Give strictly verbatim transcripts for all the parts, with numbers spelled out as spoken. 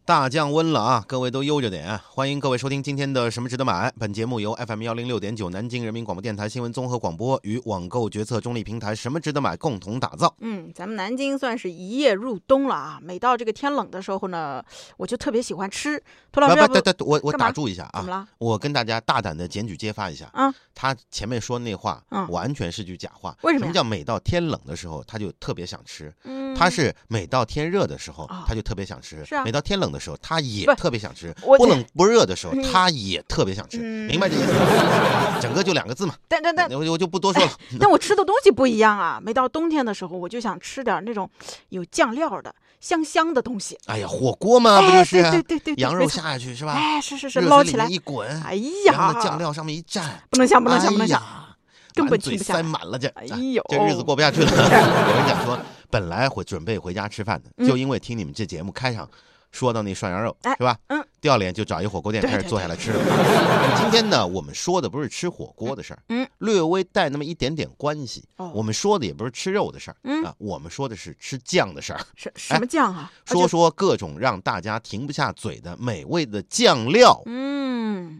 大降温了啊，各位都悠着点啊！欢迎各位收听今天的什么值得买。本节目由 F M 一零六点九 南京人民广播电台新闻综合广播与网购决策中立平台什么值得买共同打造。 嗯，咱们南京算是一夜入冬了啊！每到这个天冷的时候呢，我就特别喜欢吃。涂老师， 不不不，我我打住一下啊！ 怎么了？ 我跟大家大胆的检举揭发一下啊！ 他前面说那话、嗯、完全是句假话。 为什么？ 什么叫每到天冷的时候他就特别想吃？ 嗯， 他是每到天热的时候、哦、他就特别想吃， 是啊， 每到天冷的时候他也特别想吃，不冷不热的时候、嗯、他也特别想吃，嗯、明白这意思吗？整个就两个字嘛。 但但但我就不多说了、 哎。但我吃的东西不一样啊！每到冬天的时候，我就想吃点那种有酱料的、香香的东西。 哎呀，火锅嘛，不就是、啊？ 对对对对， 羊肉下下去是吧？ 哎，是是是，捞起来一滚， 哎呀， 然后酱料上面一蘸， 不能香，不能香，不能香。 哎根本停不下， 塞满了这， 哎呦， 这日子过不下去了。有人讲说，本来会准备回家吃饭的， 嗯、 就因为听你们这节目开场说到那涮羊肉， 哎、 是吧？ 嗯， 掉脸就找一火锅店开始坐下来吃了。 对对对对， 今天呢，我们说的不是吃火锅的事儿， 嗯， 略微带那么一点点关系。 哦、 我们说的也不是吃肉的事儿， 嗯啊，我们说的是吃酱的事儿。 什什么酱啊？ 哎、说说各种让大家停不下嘴的美味的酱料。 嗯，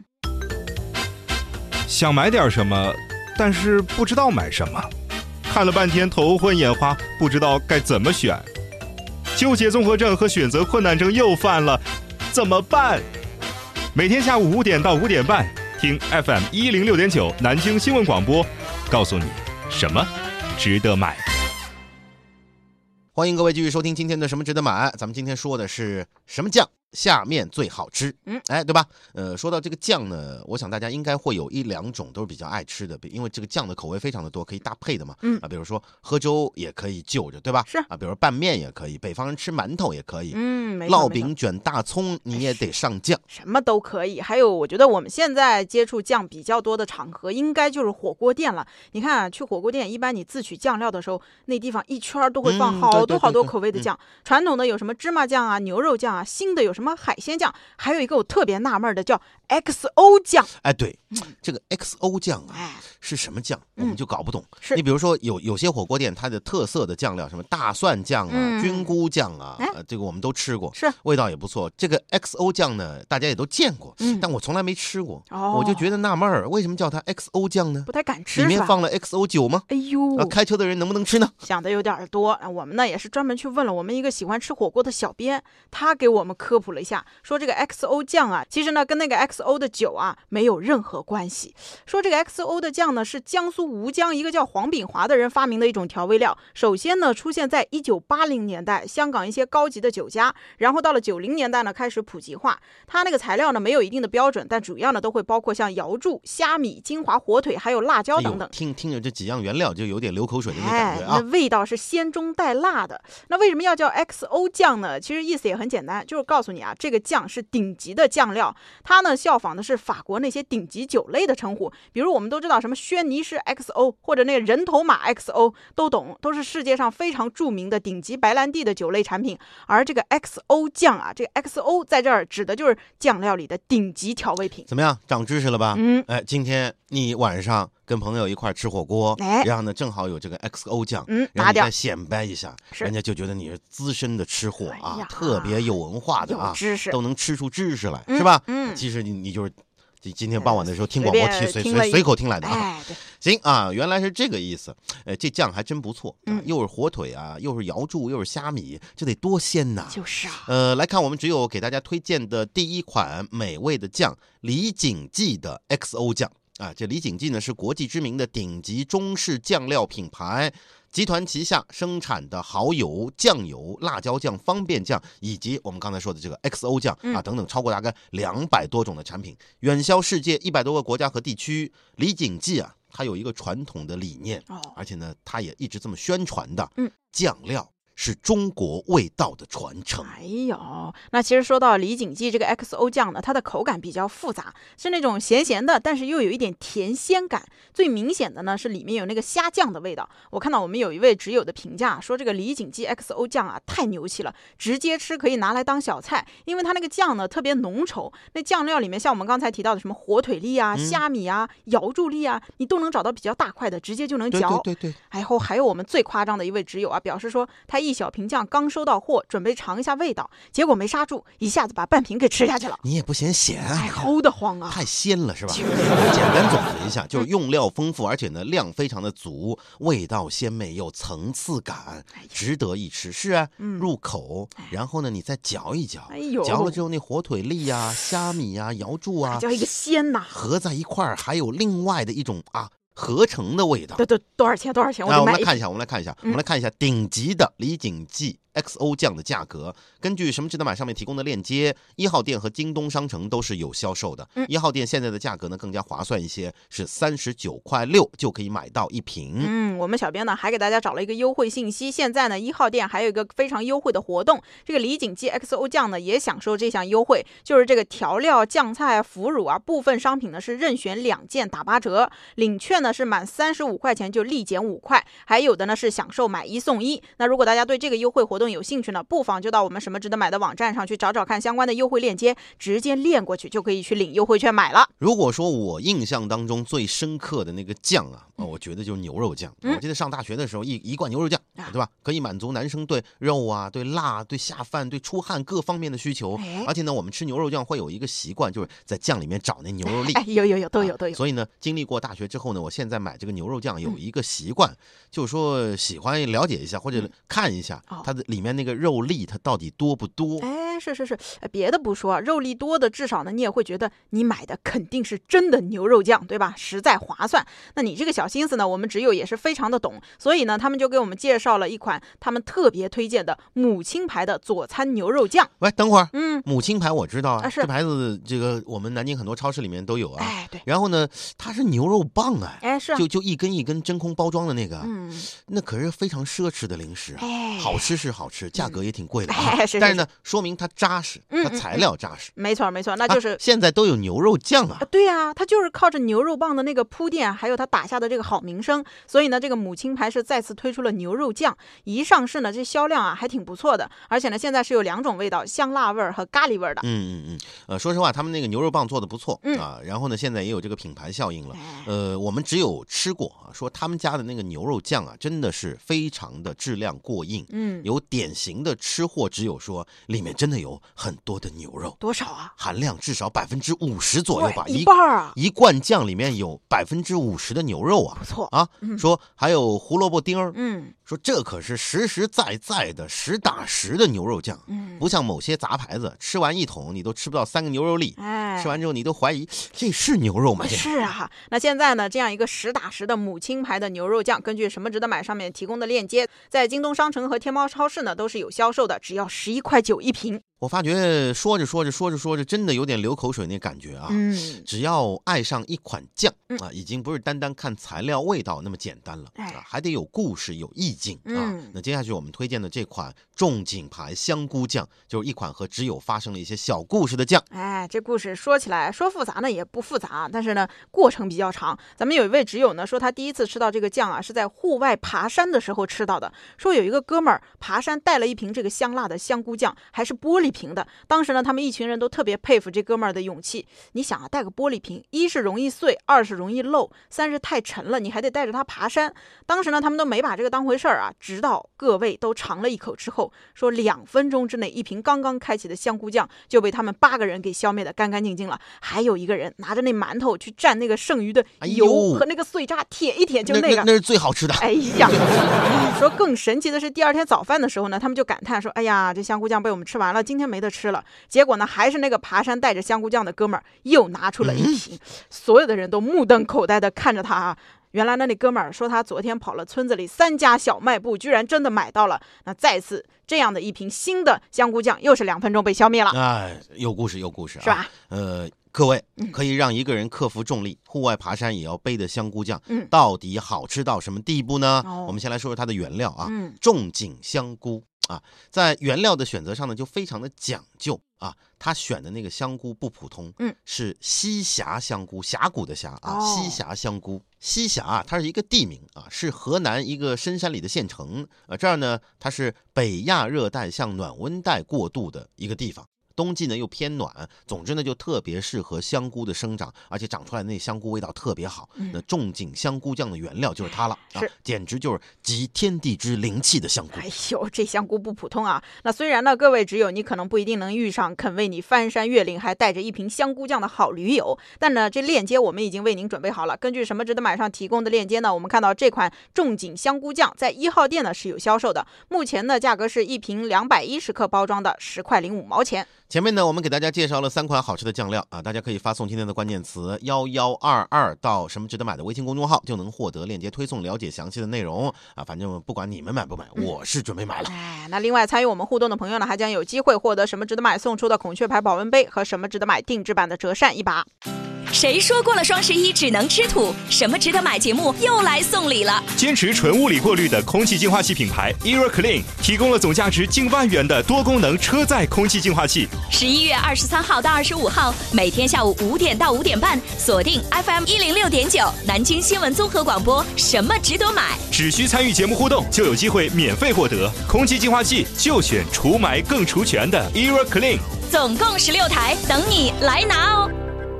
想买点什么？但是不知道买什么，看了半天头昏眼花，不知道该怎么选，纠结综合症和选择困难症又犯了，怎么办？每天下午五点到五点半，听 F M 一零六点九南京新闻广播，告诉你什么值得买。 欢迎各位继续收听今天的什么值得买。咱们今天说的是什么酱下面最好吃， 嗯， 哎，对吧？呃，说到这个酱呢，我想大家应该会有一两种都是比较爱吃的，因为这个酱的口味非常的多，可以搭配的嘛， 嗯啊，比如说喝粥也可以就着，对吧？ 是啊，比如拌面也可以，北方人吃馒头也可以， 嗯，没烙饼卷大葱你也得上酱， 什么都可以。还有，我觉得我们现在接触酱比较多的场合，应该就是火锅店了。你看、啊，去火锅店，一般你自取酱料的时候，那地方一圈都会放好多好多口味的酱。 嗯、 传统的有什么芝麻酱啊、牛肉酱啊，新的有什么海鲜酱。还有一个我特别纳闷的叫 X O 酱， 哎，对，这个 X O 酱啊、 哎、 是什么酱，我们就搞不懂。 嗯、是你比如说有有些火锅店它的特色的酱料，什么大蒜酱啊、 嗯、 菌菇酱啊、 哎呃，这个我们都吃过， 是味道也不错。这个 X O 酱呢，大家也都见过， 嗯、 但我从来没吃过， 哦、 我就觉得纳闷儿，为什么叫它 X O 酱呢？ 不太敢吃， 里面放了 X O 酒吗？ 哎呦、 啊，开车的人能不能吃呢？ 想的有点多。我们呢也是专门去问了我们一个喜欢吃火锅的小编，他给我们科普了一下，说这个 X O 酱啊，其实呢跟那个 X O 的酒啊没有任何关系。说这个 X O 的酱呢是江苏吴江一个叫黄炳华的人发明的一种调味料。首先呢出现在一九八零年代香港一些高级的酒家，然后到了九零年代呢开始普及化。它那个材料呢没有一定的标准，但主要呢都会包括像瑶柱、虾米、金华火腿还有辣椒等等。 哎、听听着这几样原料就有点流口水的那感觉啊！ 哎、那味道是鲜中带辣的。那为什么要叫 X O 酱呢？其实意思也很简单，就是告诉你啊，这个酱是顶级的酱料。它呢效仿的是法国那些顶级酒类的称呼，比如我们都知道什么轩尼诗 X O 或者那个人头马 X O 都懂，都是世界上非常著名的顶级白兰地的酒类产品。而这个 X O 酱啊，这个 X O 在这儿指的就是酱料里的顶级调味品。 怎么样，长知识了吧？ 嗯， 哎，今天你晚上跟朋友一块吃火锅， 哎， 然后呢正好有这个 X O 酱， 嗯， 然后你再显摆一下，人家就觉得你是资深的吃货啊， 哎、 特别有文化的啊， 有知识， 都能吃出知识来， 嗯、 是吧？ 嗯， 其实你你就是今天傍晚的时候听广播听随随随口听来的啊。 哎，对， 行啊，原来是这个意思。呃，这酱还真不错， 嗯啊、又是火腿啊，又是瑶柱，又是虾米，这得多鲜呐！ 就是啊。 呃，来看我们只有给大家推荐的第一款美味的酱——李锦记的 X O 酱。啊，这李锦记呢是国际知名的顶级中式酱料品牌，集团旗下生产的蚝油、酱油、辣椒酱、方便酱，以及我们刚才说的这个 X O 酱啊等等，超过大概两百多种的产品，远销世界一百多个国家和地区。李锦记啊，它有一个传统的理念， 哦、 而且呢，它也一直这么宣传的， 嗯， 酱料是中国味道的传承。 哎呦，那其实说到李锦记这个 X O 酱呢，它的口感比较复杂，是那种咸咸的，但是又有一点甜鲜感。最明显的呢是里面有那个虾酱的味道。我看到我们有一位挚友的评价说，这个李锦记 X O 酱啊太牛气了，直接吃可以拿来当小菜，因为它那个酱呢特别浓稠。那酱料里面像我们刚才提到的什么火腿粒啊、 嗯、 虾米啊、瑶柱粒啊，你都能找到比较大块的，直接就能嚼。 对对对对。 然后还有我们最夸张的一位挚友啊，表示说他一小瓶酱刚收到货，准备尝一下味道，结果没刹住，一下子把半瓶给吃下去了。 你也不嫌咸啊？ 哎，齁得慌啊！ 太鲜了是吧？简单总结一下，就是用料丰富，而且呢量非常的足，味道鲜美有层次感，值得一吃。是啊， 嗯、 入口，然后呢你再嚼一嚼， 哎呦， 嚼了之后那火腿粒啊、虾米啊、瑶柱啊， 叫一个鲜呐， 合在一块儿，还有另外的一种啊合成的味道。 对对，多少钱？多少钱？我来， 得买我们来看一下，我们来看一下，嗯、我们来看一下顶级的李锦记 X O 酱的价格。根据什么值得买上面提供的链接，一号店和京东商城都是有销售的。 嗯、 一号店现在的价格呢更加划算一些，是三十九块六就可以买到一瓶。 嗯，我们小编呢还给大家找了一个优惠信息，现在呢一号店还有一个非常优惠的活动，这个李锦记 X O 酱呢也享受这项优惠，就是这个调料、酱菜、腐乳啊部分商品呢是任选两件打八折，领券呢是满三十五块钱就立减五块，还有的呢是享受买一送一。那如果大家对这个优惠活动有兴趣呢，不妨就到我们什么值得买的网站上去找找看相关的优惠链接，直接链过去就可以去领优惠券买了。 如果说我印象当中最深刻的那个酱啊，哦、我觉得就是牛肉酱。嗯、我记得上大学的时候一一罐牛肉酱，对吧？可以满足男生对肉啊、对辣、对下饭、对出汗各方面的需求。 哎、 而且呢，我们吃牛肉酱会有一个习惯，就是在酱里面找那牛肉粒。 哎，有有有，都有都有。 啊、所以呢，经历过大学之后呢，我现在买这个牛肉酱有一个习惯，嗯、就是说喜欢了解一下或者看一下它的里面那个肉粒它到底多不多。 哎，是是是，别的不说，肉粒多的至少呢，你也会觉得你买的肯定是真的牛肉酱，对吧？实在划算。那你这个小心思呢，我们只有也是非常的懂，所以呢，他们就给我们介绍了一款他们特别推荐的母亲牌的佐餐牛肉酱。 喂，等会儿， 嗯， 母亲牌我知道啊， 啊是这牌子这个我们南京很多超市里面都有啊。 哎，对。 然后呢，它是牛肉棒哎， 哎是， 就就一根一根真空包装的那个， 嗯， 那可是非常奢侈的零食， 哎， 好吃是好吃，价格也挺贵的， 哎是是是， 但是呢，说明它扎实，它材料扎实。 嗯嗯嗯、没错没错，那就是、 啊、现在都有牛肉酱啊。 啊对啊，它就是靠着牛肉棒的那个铺垫，还有它打下的这个好名声，所以呢，这个母亲牌是再次推出了牛肉酱，一上市呢，这销量啊还挺不错的，而且呢，现在是有两种味道，香辣味儿和咖喱味儿的。 嗯嗯嗯，呃，说实话，他们那个牛肉棒做的不错、 嗯、 啊，然后呢，现在也有这个品牌效应了。呃，我们只有吃过啊，说他们家的那个牛肉酱啊，真的是非常的质量过硬。 嗯， 有典型的吃货只有说里面真的有很多的牛肉， 多少啊？ 含量至少百分之五十左右吧， 一半啊！ 一罐酱里面有百分之五十的牛肉啊， 不错啊。 嗯、 说还有胡萝卜丁儿， 嗯， 说这可是实实在在的实打实的牛肉酱， 嗯， 不像某些杂牌子，吃完一桶你都吃不到三个牛肉粒， 哎， 吃完之后你都怀疑这是牛肉吗？ 是啊，那现在呢，这样一个实打实的母亲牌的牛肉酱，根据什么值得买上面提供的链接，在京东商城和天猫超市呢都是有销售的，只要十一块九一瓶。 我发觉说着说着说着说着，真的有点流口水那感觉啊！ 嗯， 只要爱上一款酱、 嗯、 啊，已经不是单单看材料味道那么简单了、 哎、 啊，还得有故事、有意境、 嗯、 啊。那接下去我们推荐的这款仲景牌香菇酱，就是一款和只有发生了一些小故事的酱。 哎，这故事说起来说复杂呢也不复杂，但是呢过程比较长。咱们有一位挚友呢说，他第一次吃到这个酱啊，是在户外爬山的时候吃到的。说有一个哥们儿爬山带了一瓶这个香辣的香菇酱，还是玻璃瓶的。当时呢，他们一群人都特别佩服这哥们儿的勇气。你想啊，带个玻璃瓶，一是容易碎，二是容易漏，三是太沉了，你还得带着它爬山。当时呢，他们都没把这个当回事儿啊。直到各位都尝了一口之后，说两分钟之内，一瓶刚刚开启的香菇酱就被他们八个人给消灭的干干净净了。还有一个人拿着那馒头去蘸那个剩余的油和那个碎渣，舔一舔就那个， 那, 那, 那是最好吃的。 哎呀，说更神奇的是，第二天早饭的时候呢，他们就感叹说：“哎呀，这香菇酱被我们吃完了，今天没得吃了。”结果呢，还是那个爬山带着香菇酱的哥们儿又拿出了一瓶，嗯、所有的人都目瞪口呆的看着他啊。原来呢，那哥们儿说他昨天跑了村子里三家小卖部，居然真的买到了。那再次这样的一瓶新的香菇酱，又是两分钟被消灭了。 哎，有故事，有故事、啊， 是吧？ 呃，各位可以让一个人克服重力，户外爬山也要背的香菇酱， 嗯， 到底好吃到什么地步呢？ 哦、 我们先来说说它的原料啊， 嗯， 仲景香菇啊，在原料的选择上呢，就非常的讲究啊。他选的那个香菇不普通， 嗯， 是西峡香菇，峡谷的峡啊， 哦、 西峡香菇。西峡啊，它是一个地名啊，是河南一个深山里的县城啊。这儿呢，它是北亚热带向暖温带过渡的一个地方。 冬季呢又偏暖，总之呢就特别适合香菇的生长，而且长出来的那香菇味道特别好。嗯、那仲景香菇酱的原料就是它了，啊，简直就是集天地之灵气的香菇。 哎呦，这香菇不普通啊！那虽然呢，各位只有你可能不一定能遇上肯为你翻山越岭还带着一瓶香菇酱的好驴友，但呢，这链接我们已经为您准备好了。根据什么值得买上提供的链接呢，我们看到这款仲景香菇酱在一号店呢是有销售的，目前呢价格是一瓶两百一十克包装的十块零五毛钱。 前面呢，我们给大家介绍了三款好吃的酱料啊，大家可以发送今天的关键词幺幺二二到什么值得买的微信公众号，就能获得链接推送，了解详细的内容啊。反正不管你们买不买，我是准备买了。 哎，那另外参与我们互动的朋友呢，还将有机会获得什么值得买送出的孔雀牌保温杯和什么值得买定制版的折扇一把。 谁说过了双十一只能吃土？什么值得买节目又来送礼了！ 坚持纯物理过滤的空气净化器品牌 EROClean 提供了总价值近万元的多功能车载空气净化器。 十一月二十三号到二十五号，每天下午五点到五点半，锁定 F M 一零六点九南京新闻综合广播。什么值得买？ 只需参与节目互动，就有机会免费获得空气净化器，就选除霾更除醛的 EROClean。 总共十六台，等你来拿哦！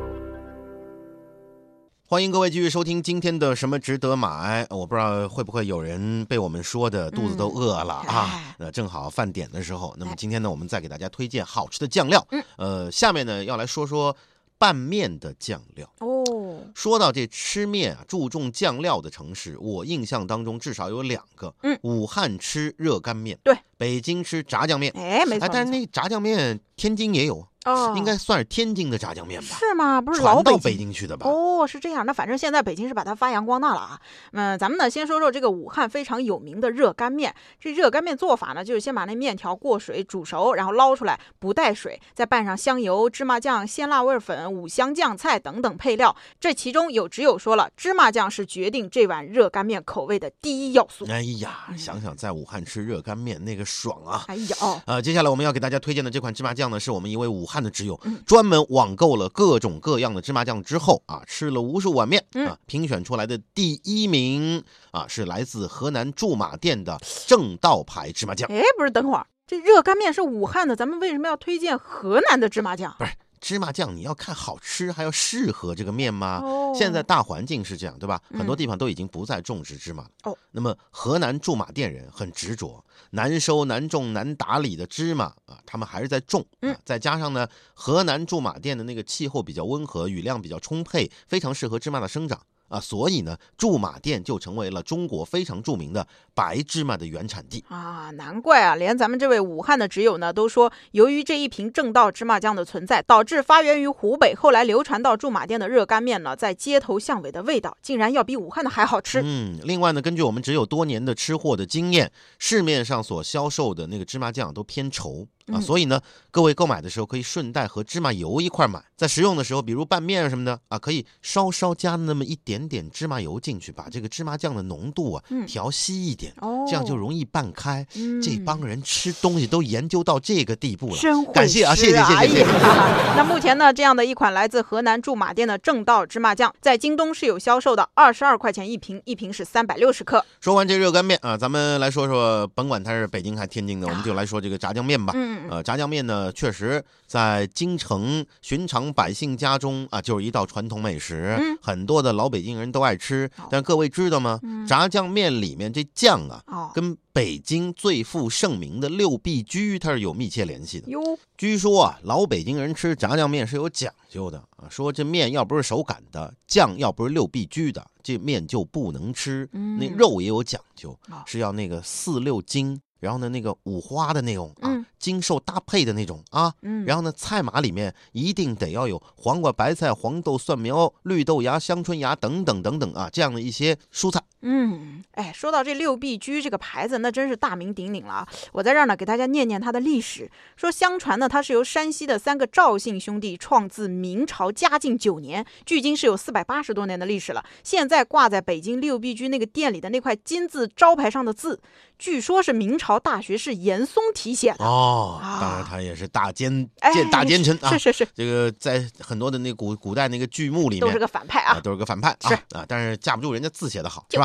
欢迎各位继续收听今天的什么值得买。我不知道会不会有人被我们说的肚子都饿了、嗯、啊，那正好饭点的时候。那么今天呢，我们再给大家推荐好吃的酱料。嗯，呃，下面呢要来说说拌面的酱料。哦，说到这吃面啊，注重酱料的城市，我印象当中至少有两个。嗯，武汉吃热干面， 对， 北京吃炸酱面。 哎，没错。 哎，但是那炸酱面天津也有。哦，应该算是天津的炸酱面吧？ 是吗？不是老北京传到北京去的吧？ 哦，是这样。那反正现在北京是把它发扬光大了啊。嗯，咱们呢先说说这个武汉非常有名的热干面。这热干面做法呢，就是先把那面条过水煮熟，然后捞出来不带水，再拌上香油、芝麻酱、鲜辣味粉、五香酱菜等等配料。这其中有只有说了，芝麻酱是决定这碗热干面口味的第一要素。 哎呀，想想在武汉吃热干面那个爽啊！ 哎呀，哦， 呃，接下来我们要给大家推荐的这款芝麻酱呢，是我们一位武汉的挚友专门网购了各种各样的芝麻酱之后啊，吃了无数碗面啊，评选出来的第一名啊，是来自河南驻马店的正道牌芝麻酱。 哎，不是，等会儿，这热干面是武汉的，咱们为什么要推荐河南的芝麻酱？ 不是。芝麻酱你要看好吃还要适合这个面吗？哦，现在大环境是这样，对吧？很多地方都已经不再种植芝麻了。哦，那么河南驻马店人很执着，难收难种难打理的芝麻啊，他们还是在种。嗯，再加上呢，河南驻马店的那个气候比较温和，雨量比较充沛，非常适合芝麻的生长。啊，所以呢，驻马店就成为了中国非常著名的白芝麻的原产地啊！难怪啊，连咱们这位武汉的挚友呢都说，由于这一瓶正道芝麻酱的存在，导致发源于湖北，后来流传到驻马店的热干面呢，在街头巷尾的味道竟然要比武汉的还好吃。 嗯，另外呢，根据我们只有多年的吃货的经验，市面上所销售的那个芝麻酱都偏稠。啊，所以呢，各位购买的时候可以顺带和芝麻油一块买，在食用的时候，比如拌面什么的啊，可以稍稍加那么一点点芝麻油进去，把这个芝麻酱的浓度啊、嗯、调稀一点，哦，这样就容易拌开。嗯，这帮人吃东西都研究到这个地步了， 真会吃啊！ 感谢啊，谢谢谢谢谢谢。 那目前呢，这样的一款来自河南驻马店的正道芝麻酱，在京东是有销售的，二十二块钱一瓶，一瓶是三百六十克。 说完这热干面啊，咱们来说说，甭管它是北京还是天津的，我们就来说这个炸酱面吧。嗯。呃，炸酱面呢，确实在京城寻常百姓家中啊，就是一道传统美食，嗯、很多的老北京人都爱吃。哦、但各位知道吗？嗯、炸酱面里面这酱啊，哦、跟北京最负盛名的六必居它是有密切联系的。哟，据说啊，老北京人吃炸酱面是有讲究的啊，说这面要不是手擀的，酱要不是六必居的，这面就不能吃。嗯、那肉也有讲究，哦、是要那个四六斤。然后呢，那个五花的那种啊，嗯、精瘦搭配的那种啊，嗯、然后呢，菜码里面一定得要有黄瓜、白菜、黄豆、蒜苗、绿豆芽、香椿芽等等等等啊，这样的一些蔬菜。 嗯，哎，说到这六必居这个牌子，那真是大名鼎鼎了啊！我在这儿呢，给大家念念它的历史。说相传呢，它是由山西的三个赵姓兄弟创自明朝嘉靖九年，距今是有四百八十多年的历史了。现在挂在北京六必居那个店里的那块金字招牌上的字，据说是明朝大学士严嵩题写的哦。啊、当然，他也是大奸奸大奸臣啊！ 是是是， 这个在很多的那古古代那个剧目里面都是个反派啊， 啊都是个反派啊是啊，但是架不住人家字写的好，是吧？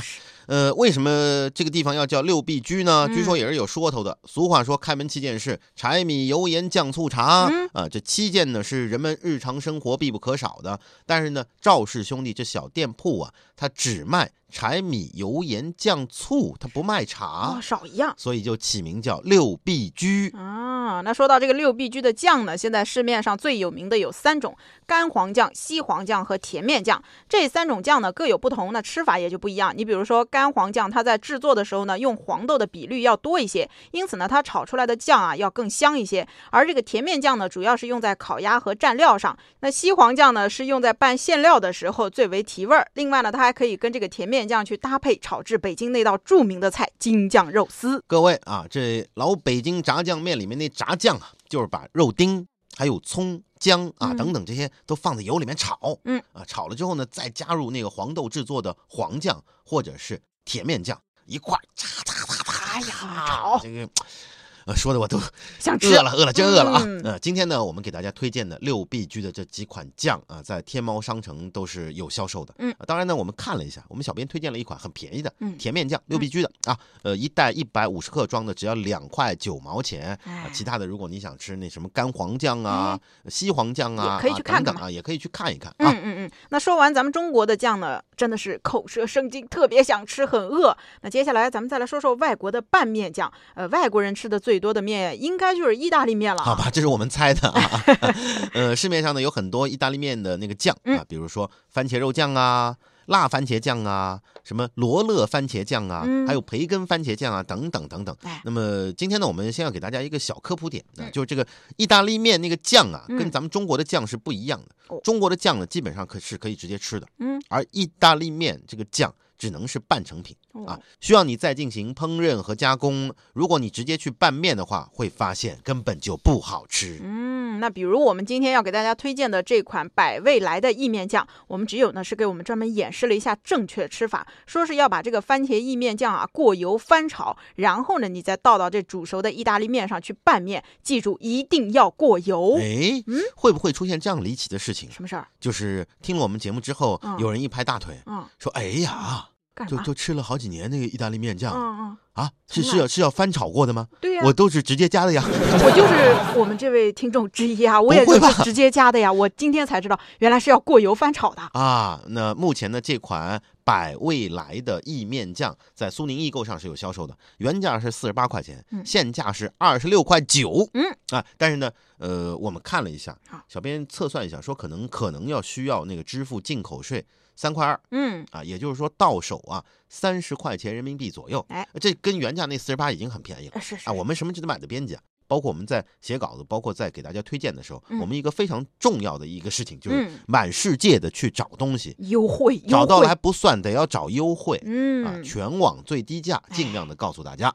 呃，为什么这个地方要叫六必居呢？ 嗯据说也是有说头的。俗话说，开门七件事：柴米油盐酱醋茶。 嗯啊，这七件呢是人们日常生活必不可少的。但是呢，赵氏兄弟这小店铺啊，它只卖柴米油盐酱醋，它不卖茶， 哦，少一样。 所以就起名叫六必居。 啊，那说到这个六必居的酱呢，现在市面上最有名的有三种：干黄酱、西黄酱和甜面酱。这三种酱呢各有不同，那吃法也就不一样。你比如说干黄酱，它在制作的时候呢，用黄豆的比率要多一些，因此呢，它炒出来的酱啊要更香一些。而这个甜面酱呢，主要是用在烤鸭和蘸料上。那西黄酱呢，是用在拌馅料的时候最为提味儿。另外呢，它还可以跟这个甜面酱去搭配，炒制北京那道著名的菜京酱肉丝。 各位啊，这老北京炸酱面里面那炸酱啊，就是把肉丁还有葱姜啊嗯等等这些都放在油里面炒， 嗯啊，炒了之后呢，再加入那个黄豆制作的黄酱或者是甜面酱一块儿，嚓嚓嚓嚓， 哎呀，炒这个。呃，说的我都想吃饿了，饿了，真饿了啊！ 嗯呃，今天呢，我们给大家推荐的六必居的这几款酱啊，在天猫商城都是有销售的。 嗯呃当然呢，我们看了一下，我们小编推荐了一款很便宜的嗯甜面酱，六必居的啊，呃，一袋一百五十克装的，只要两块九毛钱啊。 哎其他的，如果你想吃那什么干黄酱啊、西黄酱啊， 也可以去看看嘛啊等等啊，也可以去看一看啊。 嗯嗯嗯，那说完咱们中国的酱呢，真的是口舌生津，特别想吃，很饿。那接下来咱们再来说说外国的拌面酱。呃，外国人吃的最多的面应该就是意大利面了。 好吧，这是我们猜的啊。呃，市面上呢有很多意大利面的那个酱啊，比如说番茄肉酱啊、辣番茄酱啊、什么罗勒番茄酱啊， 嗯还有培根番茄酱啊，等等等等。 哎那么今天呢，我们先要给大家一个小科普点啊， 嗯就是这个意大利面那个酱啊， 嗯跟咱们中国的酱是不一样的。 哦中国的酱呢，基本上可是可以直接吃的， 嗯而意大利面这个酱只能是半成品啊哦， 需要你再进行烹饪和加工。如果你直接去拌面的话，会发现根本就不好吃。 嗯，那比如我们今天要给大家推荐的这款百味来的意面酱，我们只有呢是给我们专门演示了一下正确吃法，说是要把这个番茄意面酱啊过油翻炒，然后呢你再倒到这煮熟的意大利面上去拌面，记住一定要过油。 哎， 嗯会不会出现这样离奇的事情？ 什么事儿？ 就是听了我们节目之后， 嗯有人一拍大腿， 嗯， 说：“哎呀，就干嘛？ 就吃了好几年那个意大利面酱、 嗯嗯， 啊，是从来是要是要翻炒过的吗？ 对呀、 我都是直接加的呀。 我就是我们这位听众之一啊，我也不会吧就是直接加的呀。我今天才知道，原来是要过油翻炒的。 啊，那目前呢，这款百味来的意面酱在苏宁易购上是有销售的，原价是四十八块钱， 嗯现价是二十六块九。 嗯啊，但是呢，呃，我们看了一下好， 小编测算一下，说可能可能要需要那个支付进口税三块二。 嗯， 啊，也就是说到手啊三十块钱人民币左右， 哎， 这跟原价那四十八已经很便宜了呃是是啊。我们什么值得买的编辑啊，包括我们在写稿子，包括在给大家推荐的时候， 嗯我们一个非常重要的一个事情就是嗯满世界的去找东西， 优惠，优惠找到了还不算，得要找优惠。啊， 嗯， 全网最低价，尽量的告诉大家。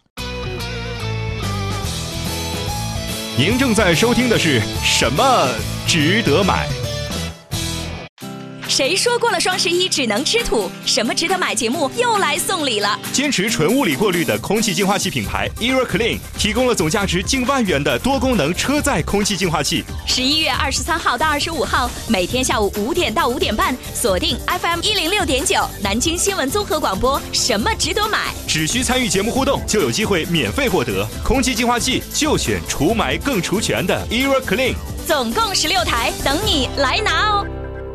您正在收听的是什么值得买？ 谁说过了双十一只能吃土？什么值得买节目又来送礼了。 坚持纯物理过滤的空气净化器品牌 EROClean 提供了总价值近万元的多功能车载空气净化器。 十一月二十三号到二十五号，每天下午五点到五点半，锁定 F M 一零六点九南京新闻综合广播。什么值得买？ 只需参与节目互动，就有机会免费获得空气净化器，就选除霾更除醛的 EROClean。 总共十六台，等你来拿哦。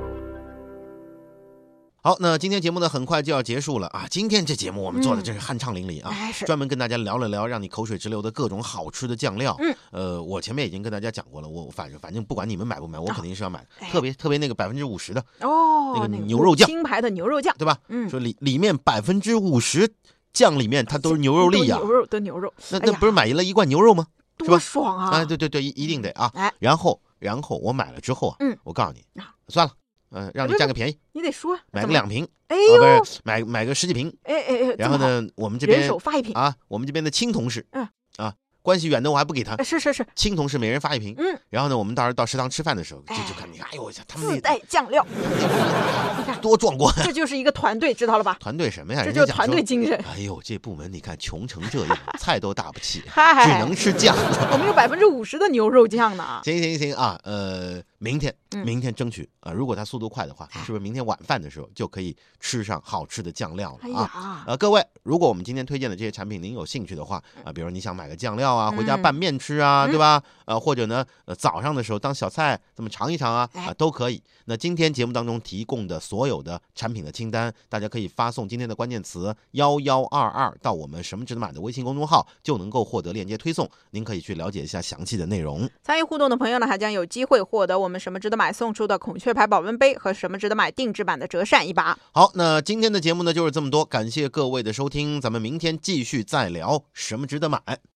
好，那今天节目呢很快就要结束了啊！今天这节目我们做的真是酣畅淋漓啊， 哎是专门跟大家聊了聊让你口水直流的各种好吃的酱料。 嗯， 呃，我前面已经跟大家讲过了，我反正反正不管你们买不买，我肯定是要买， 哎特别特别那个百分之五十的， 哦， 那个那个牛肉酱金牌的牛肉酱， 对吧？ 嗯， 说里里面百分之五十酱里面它都是牛肉粒呀、 都牛肉的牛肉， 那哎呀那不是买了一罐牛肉吗？是吧多爽啊！ 啊，对对对，一一定得啊。 哎， 然后然后我买了之后啊， 嗯， 我告诉你啊， 算了，嗯、让你不是占个便宜， 你得说买怎么个两瓶。 哎啊， 呦不，是买买个十几瓶， 哎哎哎， 然后这么好， 呢，我们这人边手发一瓶， 啊，我们这边的亲同事， 嗯啊，关系远的我还不给他哎，是是是， 亲同事每人发一瓶， 嗯， 然后呢，我们到时候到食堂吃饭的时候，就哎就看你看，哎呦，他们自那带酱料，你看， 多壮观， 这就是一个团队，知道了吧？ 团队什么呀？ 这就是人家讲说团队精神。 哎呦，这部门你看穷成这样，菜都打不起， 嗨， 只能吃酱。 我们有百分之五十的牛肉酱呢。 行行行啊，呃， 明天， 嗯明天争取啊、呃，如果它速度快的话，是不是明天晚饭的时候就可以吃上好吃的酱料了啊？ 哎呀， 呃，各位，如果我们今天推荐的这些产品您有兴趣的话啊、呃，比如你想买个酱料啊，回家拌面吃啊， 嗯、 对吧？呃，或者呢，呃，早上的时候当小菜这么尝一尝啊，啊、呃，都可以。那今天节目当中提供的所有的产品的清单，大家可以发送今天的关键词幺幺二二到我们什么值得买的微信公众号，就能够获得链接推送，您可以去了解一下详细的内容。 参与互动的朋友呢，还将有机会获得我们什么值得买送出的孔雀牌保温杯和什么值得买定制版的折扇一把。 好，那今天的节目呢就是这么多，感谢各位的收听，咱们明天继续再聊什么值得买。